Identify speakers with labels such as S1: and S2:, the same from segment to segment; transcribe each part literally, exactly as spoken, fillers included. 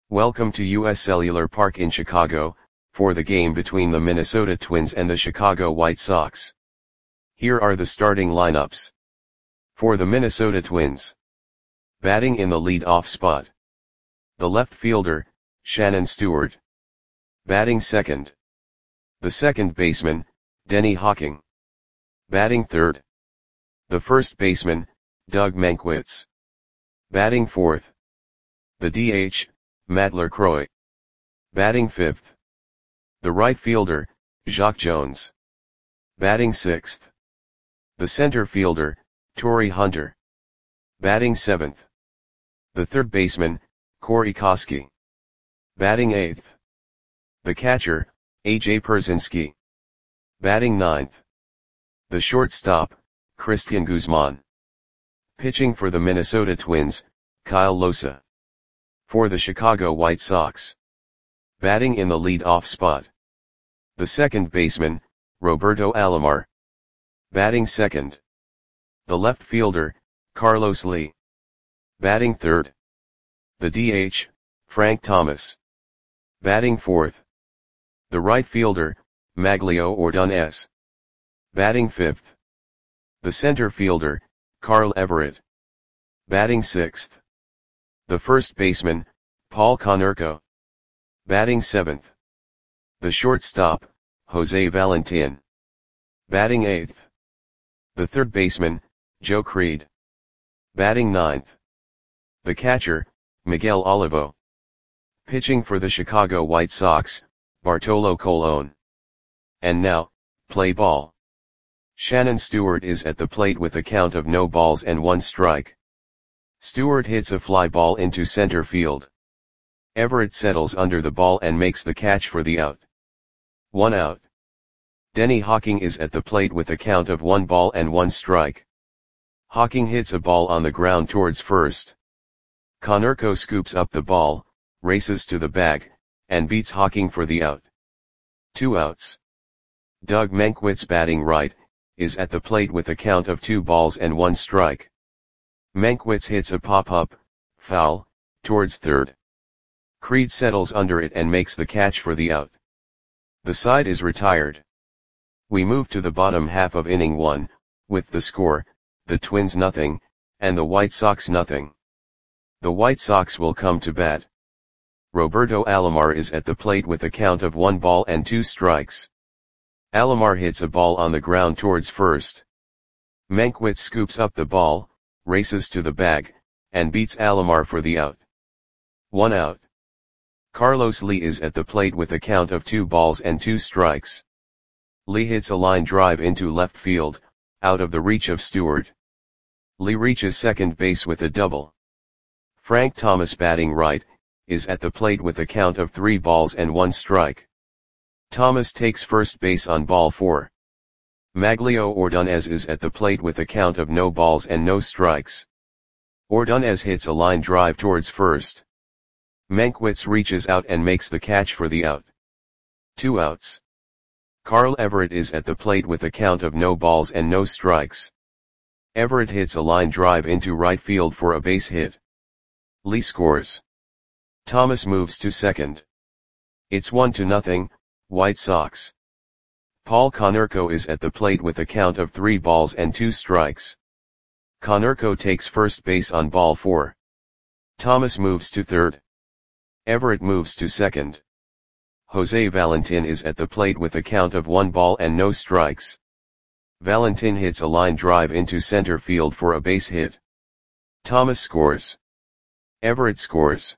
S1: Welcome to U S Cellular Park in Chicago, for the game between the Minnesota Twins and the Chicago White Sox. Here are the starting lineups. For the Minnesota Twins. Batting in the lead-off spot. The left fielder, Shannon Stewart. Batting second. The second baseman, Denny Hawking. Batting third. The first baseman, Doug Mankiewicz. Batting fourth. The D H, Matt LaCroix. Batting fifth. The right fielder, Jacque Jones. Batting sixth. The center fielder, Torii Hunter. Batting seventh. The third baseman, Corey Koskie. Batting eighth. The catcher, A J Pierzynski. Batting ninth. The shortstop, Cristian Guzman. Pitching for the Minnesota Twins, Kyle Lohse. For the Chicago White Sox. Batting in the lead-off spot. The second baseman, Roberto Alomar. Batting second. The left fielder, Carlos Lee. Batting third. The D H, Frank Thomas. Batting fourth. The right fielder, Magglio Ordonez. Batting fifth. The center fielder, Carl Everett. Batting sixth. The first baseman, Paul Konerko. Batting seventh. The shortstop, Jose Valentin. Batting eighth. The third baseman, Joe Creed. Batting ninth. The catcher, Miguel Olivo. Pitching for the Chicago White Sox, Bartolo Colon. And now, play ball. Shannon Stewart is at the plate with a count of no balls and one strike. Stewart hits a fly ball into center field. Everett settles under the ball and makes the catch for the out. One out. Denny Hawking is at the plate with a count of one ball and one strike. Hawking hits a ball on the ground towards first. Konerko scoops up the ball, races to the bag, and beats Hawking for the out. Two outs. Doug Mankiewicz, batting right, is at the plate with a count of two balls and one strike. Mankiewicz hits a pop-up, foul, towards third. Creed settles under it and makes the catch for the out. The side is retired. We move to the bottom half of inning one, with the score, the Twins nothing, and the White Sox nothing. The White Sox will come to bat. Roberto Alomar is at the plate with a count of one ball and two strikes. Alomar hits a ball on the ground towards first. Mankiewicz scoops up the ball, races to the bag, and beats Alomar for the out. One out. Carlos Lee is at the plate with a count of two balls and two strikes. Lee hits a line drive into left field, out of the reach of Stewart. Lee reaches second base with a double. Frank Thomas, batting right, is at the plate with a count of three balls and one strike. Thomas takes first base on ball four. Magglio Ordonez is at the plate with a count of no balls and no strikes. Ordonez hits a line drive towards first. Mankiewicz reaches out and makes the catch for the out. Two outs. Carl Everett is at the plate with a count of no balls and no strikes. Everett hits a line drive into right field for a base hit. Lee scores. Thomas moves to second. It's one to nothing, White Sox. Paul Konerko is at the plate with a count of three balls and two strikes. Konerko takes first base on ball four. Thomas moves to third. Everett moves to second. Jose Valentin is at the plate with a count of one ball and no strikes. Valentin hits a line drive into center field for a base hit. Thomas scores. Everett scores.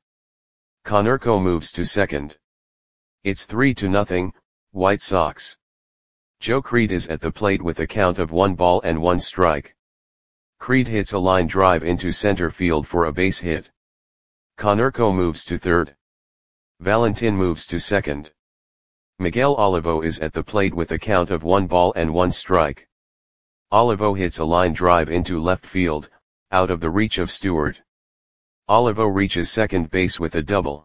S1: Konerko moves to second. It's three to nothing, White Sox. Joe Creed is at the plate with a count of one ball and one strike. Creed hits a line drive into center field for a base hit. Konerko moves to third. Valentin moves to second. Miguel Olivo is at the plate with a count of one ball and one strike. Olivo hits a line drive into left field, out of the reach of Stewart. Olivo reaches second base with a double.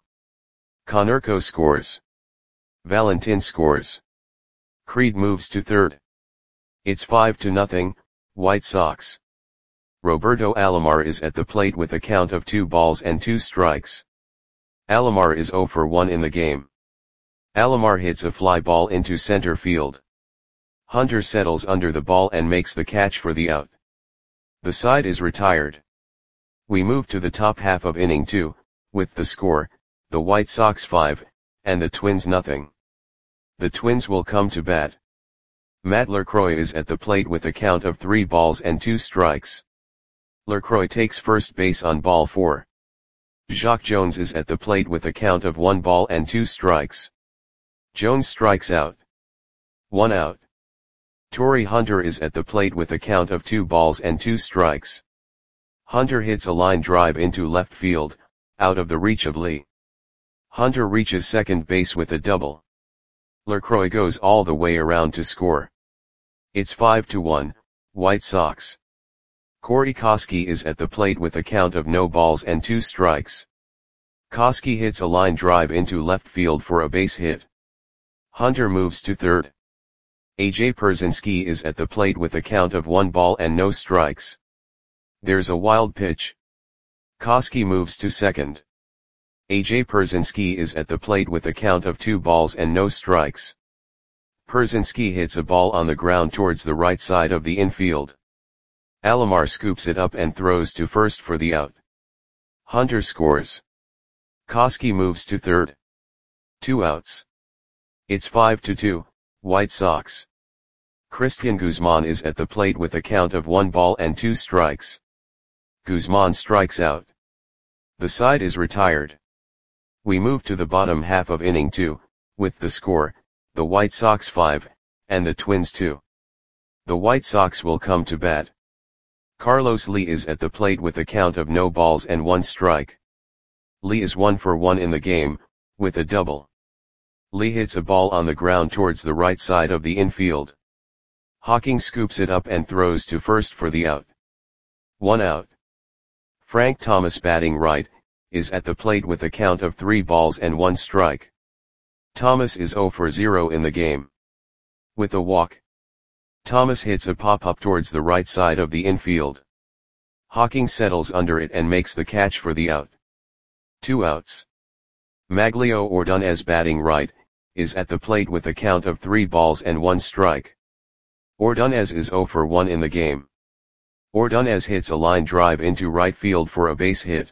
S1: Konerko scores. Valentin scores. Creed moves to third. It's five to nothing, White Sox. Roberto Alomar is at the plate with a count of two balls and two strikes. Alomar is zero for one in the game. Alomar hits a fly ball into center field. Hunter settles under the ball and makes the catch for the out. The side is retired. We move to the top half of inning two, with the score, the White Sox five, and the Twins nothing. The Twins will come to bat. Matt LaCroix is at the plate with a count of three balls and two strikes. LaCroix takes first base on ball four. Jacque Jones is at the plate with a count of one ball and two strikes. Jones strikes out. One out. Torii Hunter is at the plate with a count of two balls and two strikes. Hunter hits a line drive into left field, out of the reach of Lee. Hunter reaches second base with a double. LaCroix goes all the way around to score. It's five to one, White Sox. Corey Koskie is at the plate with a count of no balls and two strikes. Koskie hits a line drive into left field for a base hit. Hunter moves to third. A J Pierzynski is at the plate with a count of one ball and no strikes. There's a wild pitch. Koskie moves to second. A J Pierzynski is at the plate with a count of two balls and no strikes. Pierzynski hits a ball on the ground towards the right side of the infield. Alomar scoops it up and throws to first for the out. Hunter scores. Koskie moves to third. Two outs. It's five to two, White Sox. Christian Guzman is at the plate with a count of one ball and two strikes. Guzman strikes out. The side is retired. We move to the bottom half of inning two, with the score, the White Sox five, and the Twins two. The White Sox will come to bat. Carlos Lee is at the plate with a count of no balls and one strike. Lee is one for one in the game, with a double. Lee hits a ball on the ground towards the right side of the infield. Hawking scoops it up and throws to first for the out. One out. Frank Thomas, batting right, is at the plate with a count of three balls and one strike. Thomas is zero for zero in the game. With a walk. Thomas hits a pop-up towards the right side of the infield. Hawking settles under it and makes the catch for the out. Two outs. Maglio Ordonez, batting right, is at the plate with a count of three balls and one strike. Ordonez is zero for one in the game. Ordonez hits a line drive into right field for a base hit.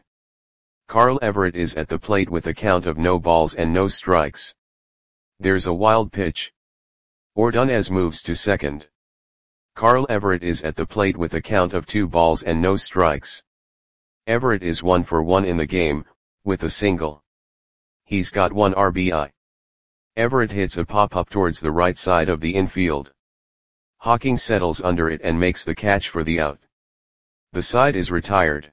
S1: Carl Everett is at the plate with a count of no balls and no strikes. There's a wild pitch. Ordonez moves to second. Carl Everett is at the plate with a count of two balls and no strikes. Everett is one for one in the game, with a single. He's got one R B I. Everett hits a pop-up towards the right side of the infield. Hawking settles under it and makes the catch for the out. The side is retired.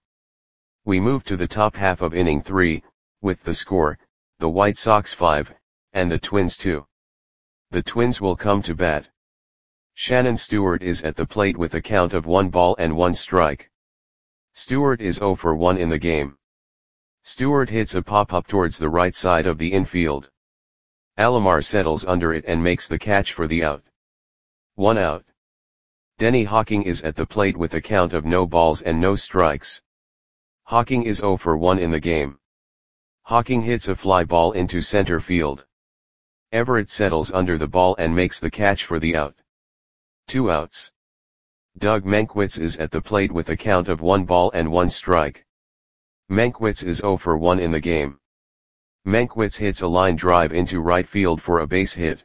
S1: We move to the top half of inning three, with the score, the White Sox five, and the Twins two. The Twins will come to bat. Shannon Stewart is at the plate with a count of one ball and one strike. Stewart is zero for one in the game. Stewart hits a pop-up towards the right side of the infield. Alomar settles under it and makes the catch for the out. One out. Denny Hawking is at the plate with a count of no balls and no strikes. Hawking is zero for one in the game. Hawking hits a fly ball into center field. Everett settles under the ball and makes the catch for the out. Two outs. Doug Mankiewicz is at the plate with a count of one ball and one strike. Mankiewicz is zero for one in the game. Mankiewicz hits a line drive into right field for a base hit.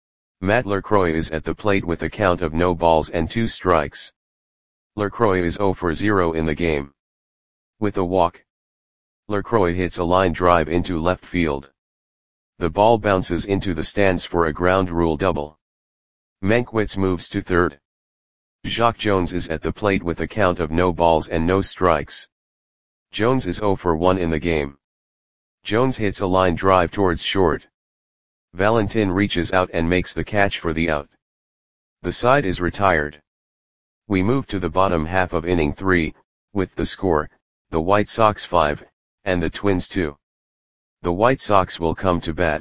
S1: Matt LaCroix is at the plate with a count of no balls and two strikes. LaCroix is zero for zero in the game. With a walk. LaCroix hits a line drive into left field. The ball bounces into the stands for a ground rule double. Mankiewicz moves to third. Jacque Jones is at the plate with a count of no balls and no strikes. Jones is zero for one in the game. Jones hits a line drive towards short. Valentin reaches out and makes the catch for the out. The side is retired. We move to the bottom half of inning three, with the score, the White Sox five, and the Twins two. The White Sox will come to bat.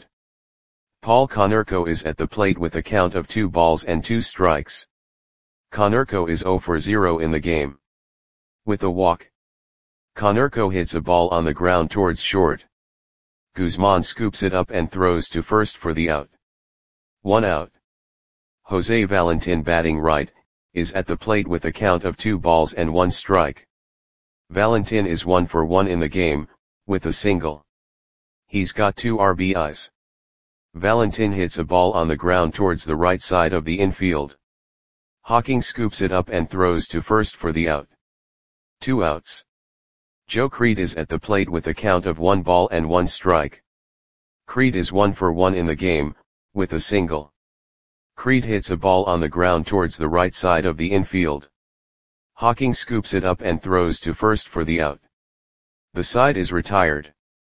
S1: Paul Konerko is at the plate with a count of two balls and two strikes. Konerko is zero for zero in the game. With a walk. Konerko hits a ball on the ground towards short. Guzman scoops it up and throws to first for the out. One out. Jose Valentin batting right, is at the plate with a count of two balls and one strike. Valentin is one for one in the game, with a single. He's got two R B Is. Valentin hits a ball on the ground towards the right side of the infield. Hawking scoops it up and throws to first for the out. Two outs. Joe Creed is at the plate with a count of one ball and one strike. Creed is one for one in the game, with a single. Creed hits a ball on the ground towards the right side of the infield. Hawking scoops it up and throws to first for the out. The side is retired.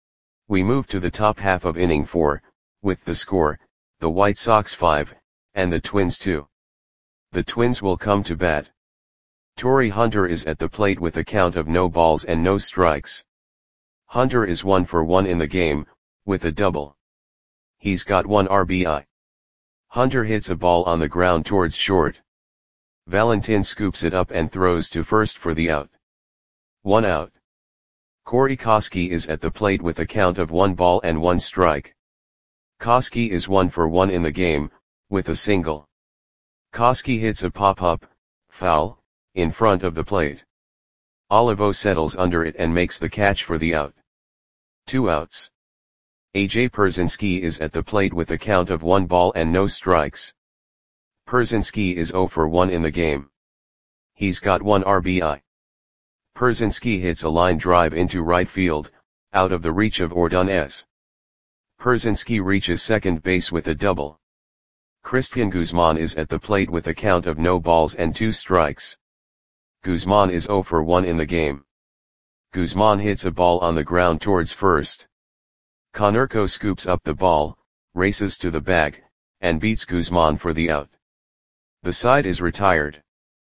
S1: We move to the top half of inning four, with the score, the White Sox five, and the Twins two. The Twins will come to bat. Torrey Hunter is at the plate with a count of no balls and no strikes. Hunter is one for one in the game, with a double. He's got one R B I. Hunter hits a ball on the ground towards short. Valentin scoops it up and throws to first for the out. One out. Corey Koskie is at the plate with a count of one ball and one strike. Koskie is one for one in the game, with a single. Koskie hits a pop-up, foul, in front of the plate. Olivo settles under it and makes the catch for the out. Two outs. A J Pierzynski is at the plate with a count of one ball and no strikes. Pierzynski is zero for one in the game. He's got one R B I. Pierzynski hits a line drive into right field, out of the reach of Ordonez. Pierzynski reaches second base with a double. Christian Guzman is at the plate with a count of no balls and two strikes. Guzman is zero for one in the game. Guzman hits a ball on the ground towards first. Konerko scoops up the ball, races to the bag, and beats Guzman for the out. The side is retired.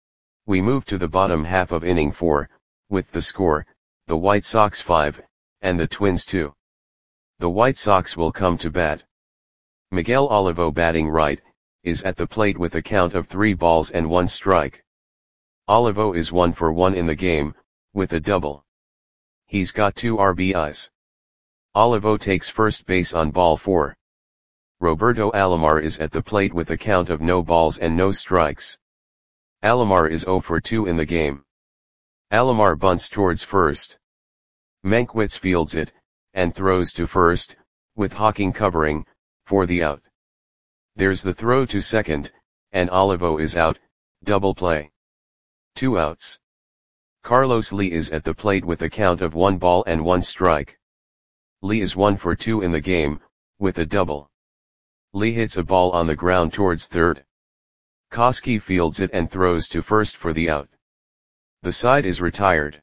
S1: We move to the bottom half of inning four, with the score, the White Sox five, and the Twins two. The White Sox will come to bat. Miguel Olivo batting right, is at the plate with a count of three balls and one strike. Olivo is one for one in the game, with a double. He's got two R B Is. Olivo takes first base on ball four. Roberto Alomar is at the plate with a count of no balls and no strikes. Alomar is zero for two in the game. Alomar bunts towards first. Mankiewicz fields it, and throws to first, with Hawking covering, for the out. There's the throw to second, and Olivo is out, double play. Two outs. Carlos Lee is at the plate with a count of one ball and one strike. Lee is one for two in the game, with a double. Lee hits a ball on the ground towards third. Koskie fields it and throws to first for the out. The side is retired.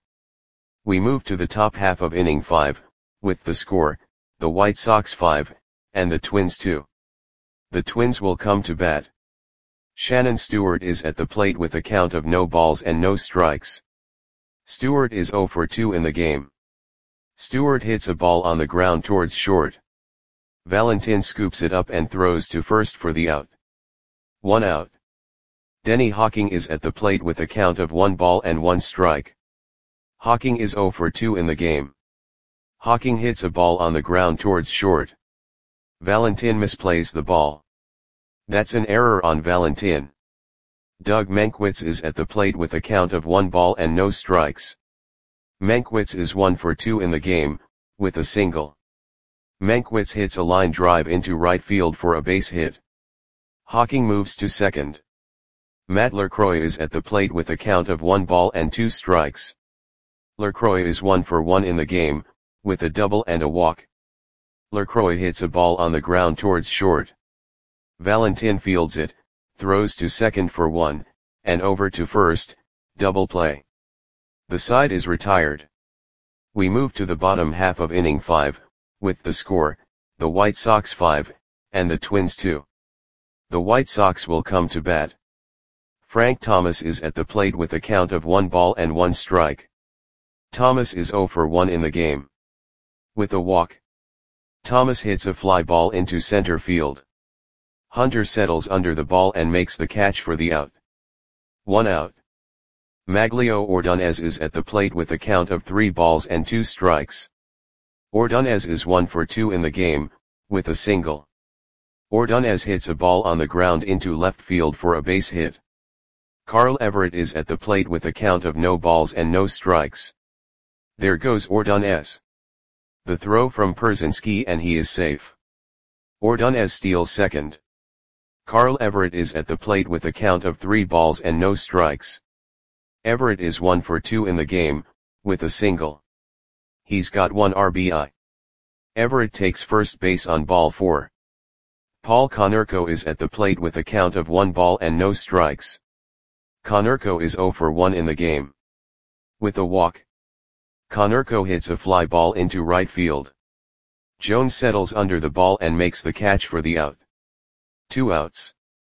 S1: We move to the top half of inning five, with the score, the White Sox five, and the Twins two. The Twins will come to bat. Shannon Stewart is at the plate with a count of no balls and no strikes. Stewart is zero for two in the game. Stewart hits a ball on the ground towards short. Valentin scoops it up and throws to first for the out. One out. Denny Hawking is at the plate with a count of one ball and one strike. Hawking is zero for two in the game. Hawking hits a ball on the ground towards short. Valentin misplays the ball. That's an error on Valentin. Doug Mankiewicz is at the plate with a count of one ball and no strikes. Mankiewicz is one for two in the game, with a single. Mankiewicz hits a line drive into right field for a base hit. Hawking moves to second. Matt LaCroix is at the plate with a count of one ball and two strikes. LaCroix is one for one in the game, with a double and a walk. LaCroix hits a ball on the ground towards short. Valentin fields it, throws to second for one, and over to first, double play. The side is retired. We move to the bottom half of inning five, with the score, the White Sox five, and the Twins two. The White Sox will come to bat. Frank Thomas is at the plate with a count of one ball and one strike. Thomas is zero for one in the game. With a walk. Thomas hits a fly ball into center field. Hunter settles under the ball and makes the catch for the out. One out. Maglio Ordonez is at the plate with a count of three balls and two strikes. Ordonez is one for two in the game, with a single. Ordonez hits a ball on the ground into left field for a base hit. Carl Everett is at the plate with a count of no balls and no strikes. There goes Ordonez. The throw from Pierzynski and he is safe. Ordonez steals second. Carl Everett is at the plate with a count of three balls and no strikes. Everett is one for two in the game, with a single. He's got one R B I. Everett takes first base on ball four. Paul Konerko is at the plate with a count of one ball and no strikes. Konerko is zero for one in the game. With a walk, Konerko hits a fly ball into right field. Jones settles under the ball and makes the catch for the out. Two outs.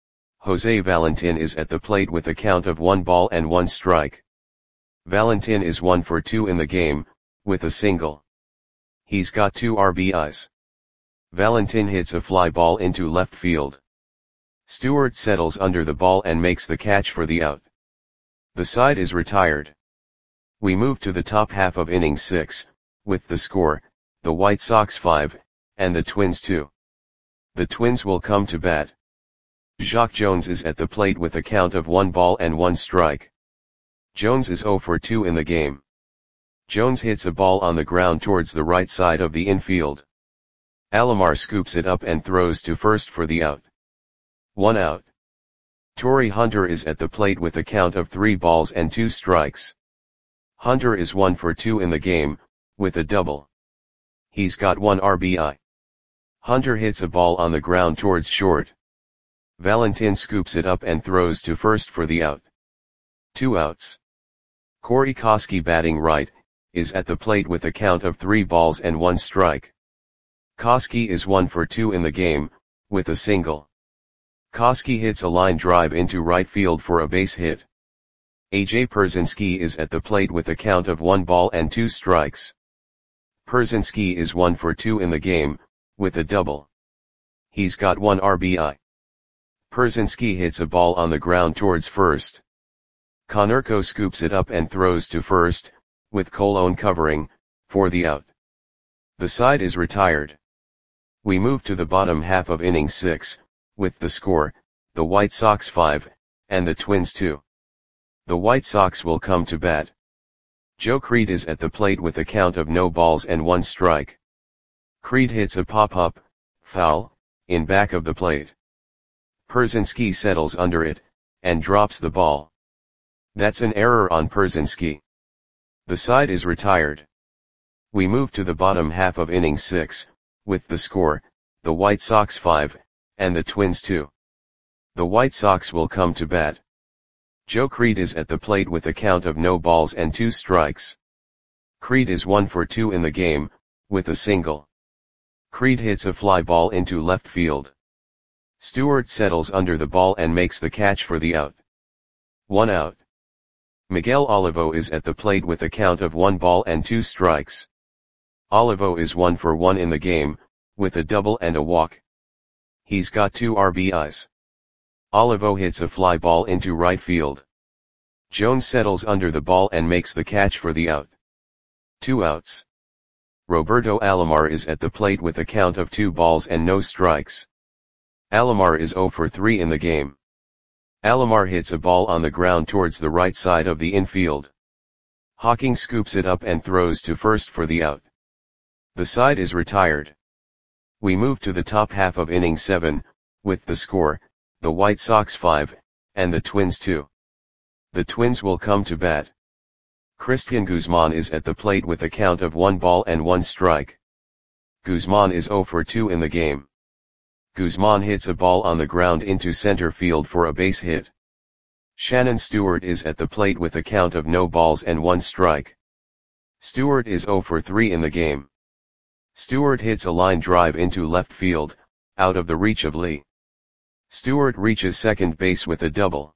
S1: Jose Valentin is at the plate with a count of one ball and one strike. Valentin is one for two in the game, with a single. He's got two R B Is. Valentin hits a fly ball into left field. Stewart settles under the ball and makes the catch for the out. The side is retired. We move to the top half of inning six, with the score, the White Sox five, and the Twins two. The Twins will come to bat. Jacque Jones is at the plate with a count of one ball and one strike. Jones is zero for two in the game. Jones hits a ball on the ground towards the right side of the infield. Alomar scoops it up and throws to first for the out. One out. Torii Hunter is at the plate with a count of three balls and two strikes. Hunter is one for two in the game, with a double. He's got one R B I. Hunter hits a ball on the ground towards short. Valentin scoops it up and throws to first for the out. Two outs. Corey Koskie, batting right, is at the plate with a count of three balls and one strike. Koskie is one for two in the game, with a single. Koskie hits a line drive into right field for a base hit. A J Pierzynski is at the plate with a count of one ball and two strikes. Pierzynski is one for two in the game, with a double. He's got one R B I. Pierzynski hits a ball on the ground towards first. Konerko scoops it up and throws to first, with Colon covering, for the out. The side is retired. We move to the bottom half of inning six, with the score, the White Sox five, and the Twins two. The White Sox will come to bat. Joe Creed is at the plate with a count of no balls and one strike. Creed hits a pop-up, foul, in back of the plate. Pierzynski settles under it, and drops the ball. That's an error on Pierzynski. The side is retired. We move to the bottom half of inning six, with the score, the White Sox five, and the Twins two. The White Sox will come to bat. Joe Creed is at the plate with a count of no balls and two strikes. Creed is one for two in the game, with a single. Creed hits a fly ball into left field. Stewart settles under the ball and makes the catch for the out. One out. Miguel Olivo is at the plate with a count of one ball and two strikes. Olivo is one for one in the game, with a double and a walk. He's got two R B Is. Olivo hits a fly ball into right field. Jones settles under the ball and makes the catch for the out. Two outs. Roberto Alomar is at the plate with a count of two balls and no strikes. Alomar is zero for three in the game. Alomar hits a ball on the ground towards the right side of the infield. Hawking scoops it up and throws to first for the out. The side is retired. We move to the top half of inning seven, with the score, the White Sox five, and the Twins two. The Twins will come to bat. Christian Guzman is at the plate with a count of one ball and one strike. Guzman is zero for two in the game. Guzman hits a ball on the ground into center field for a base hit. Shannon Stewart is at the plate with a count of no balls and one strike. Stewart is zero for three in the game. Stewart hits a line drive into left field, out of the reach of Lee. Stewart reaches second base with a double.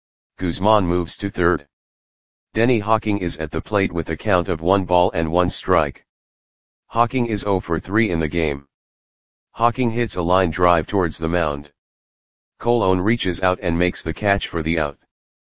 S1: Guzman moves to third. Denny Hawking is at the plate with a count of one ball and one strike. Hawking is zero for three in the game. Hawking hits a line drive towards the mound. Colon reaches out and makes the catch for the out.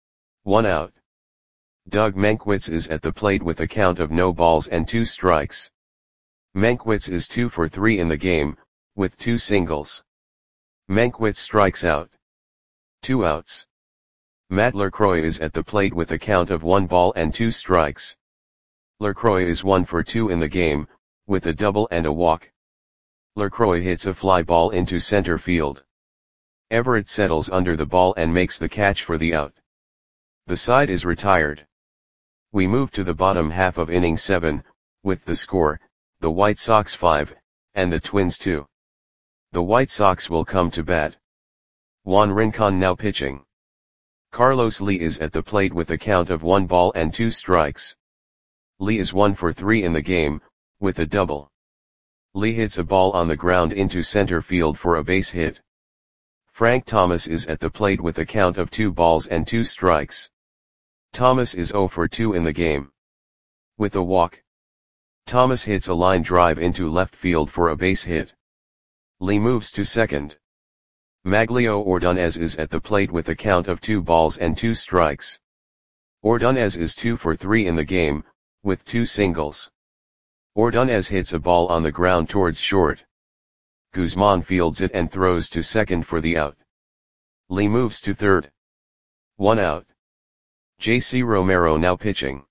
S1: One out. Doug Mankiewicz is at the plate with a count of no balls and two strikes. Mankiewicz is two for three in the game, with two singles. Mankiewicz strikes out. Two outs. Matt Lacroix is at the plate with a count of one ball and two strikes. Lacroix is one for two in the game, with a double and a walk. Lacroix hits a fly ball into center field. Everett settles under the ball and makes the catch for the out. The side is retired. We move to the bottom half of inning seven, with the score, the White Sox five, and the Twins two. The White Sox will come to bat. Juan Rincon now pitching. Carlos Lee is at the plate with a count of one ball and two strikes. Lee is one for three in the game, with a double. Lee hits a ball on the ground into center field for a base hit. Frank Thomas is at the plate with a count of two balls and two strikes. Thomas is zero for two in the game. With a walk. Thomas hits a line drive into left field for a base hit. Lee moves to second. Maglio Ordonez is at the plate with a count of two balls and two strikes. Ordonez is two for three in the game, with two singles. Ordonez hits a ball on the ground towards short. Guzman fields it and throws to second for the out. Lee moves to third. One out. J C Romero now pitching.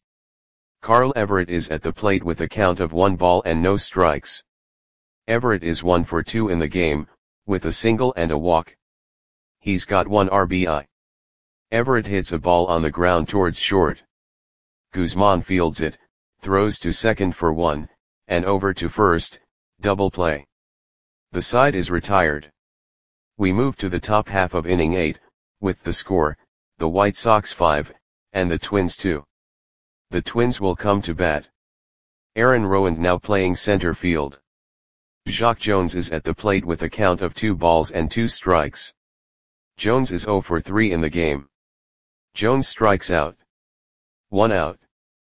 S1: Carl Everett is at the plate with a count of one ball and no strikes. Everett is one for two in the game, with a single and a walk. He's got one R B I. Everett hits a ball on the ground towards short. Guzman fields it, throws to second for one, and over to first, double play. The side is retired. We move to the top half of inning eight, with the score, the White Sox five, and the Twins two. The Twins will come to bat. Aaron Rowand now playing center field. Jacque Jones is at the plate with a count of two balls and two strikes. Jones is zero for three in the game. Jones strikes out. One out.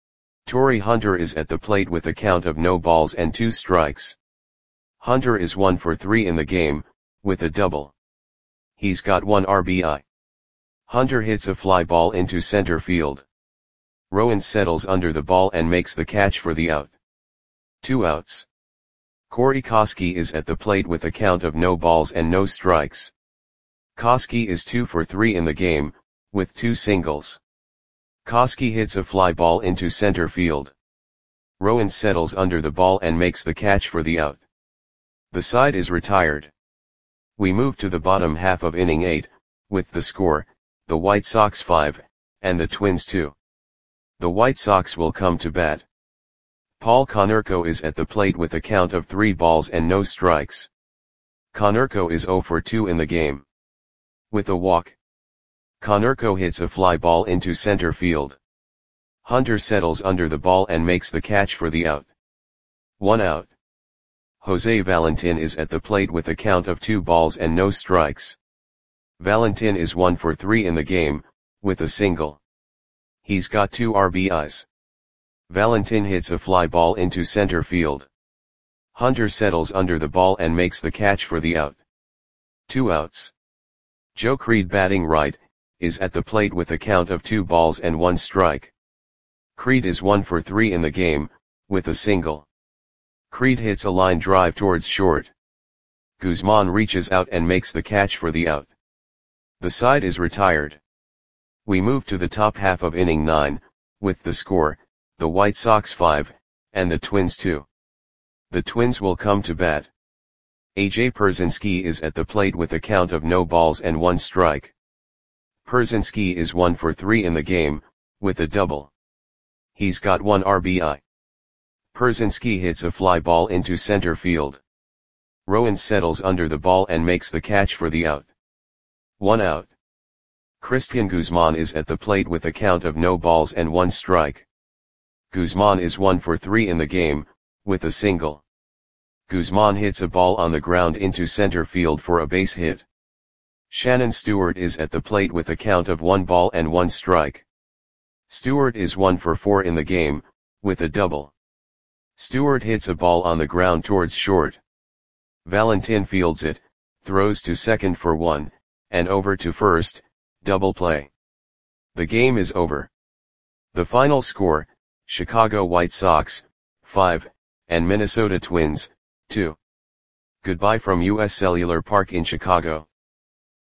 S1: Torii Hunter is at the plate with a count of no balls and two strikes. Hunter is one for three in the game, with a double. He's got one R B I. Hunter hits a fly ball into center field. Rowand settles under the ball and makes the catch for the out. Two outs. Corey Koskie is at the plate with a count of no balls and no strikes. Koskie is two for three in the game, with two singles. Koskie hits a fly ball into center field. Rowand settles under the ball and makes the catch for the out. The side is retired. We move to the bottom half of inning eight, with the score, the White Sox five, and the Twins two. The White Sox will come to bat. Paul Konerko is at the plate with a count of three balls and no strikes. Konerko is zero for two in the game. With a walk. Konerko hits a fly ball into center field. Hunter settles under the ball and makes the catch for the out. One out. Jose Valentin is at the plate with a count of two balls and no strikes. Valentin is one for three in the game, with a single. He's got two R B Is. Valentin hits a fly ball into center field. Hunter settles under the ball and makes the catch for the out. Two outs. Joe Creed batting right, is at the plate with a count of two balls and one strike. Creed is one for three in the game, with a single. Creed hits a line drive towards short. Guzman reaches out and makes the catch for the out. The side is retired. We move to the top half of inning nine, with the score, the White Sox five, and the Twins two. The Twins will come to bat. A J Pierzynski is at the plate with a count of no balls and one strike. Pierzynski is one for three in the game, with a double. He's got one R B I. Pierzynski hits a fly ball into center field. Rowand settles under the ball and makes the catch for the out. One out. Cristian Guzman is at the plate with a count of no balls and one strike. Guzman is one for three in the game, with a single. Guzman hits a ball on the ground into center field for a base hit. Shannon Stewart is at the plate with a count of one ball and one strike. Stewart is one for four in the game, with a double. Stewart hits a ball on the ground towards short. Valentin fields it, throws to second for one, and over to first, double play. The game is over. The final score, Chicago White Sox, five, and Minnesota Twins, two. Goodbye from U S Cellular Park in Chicago.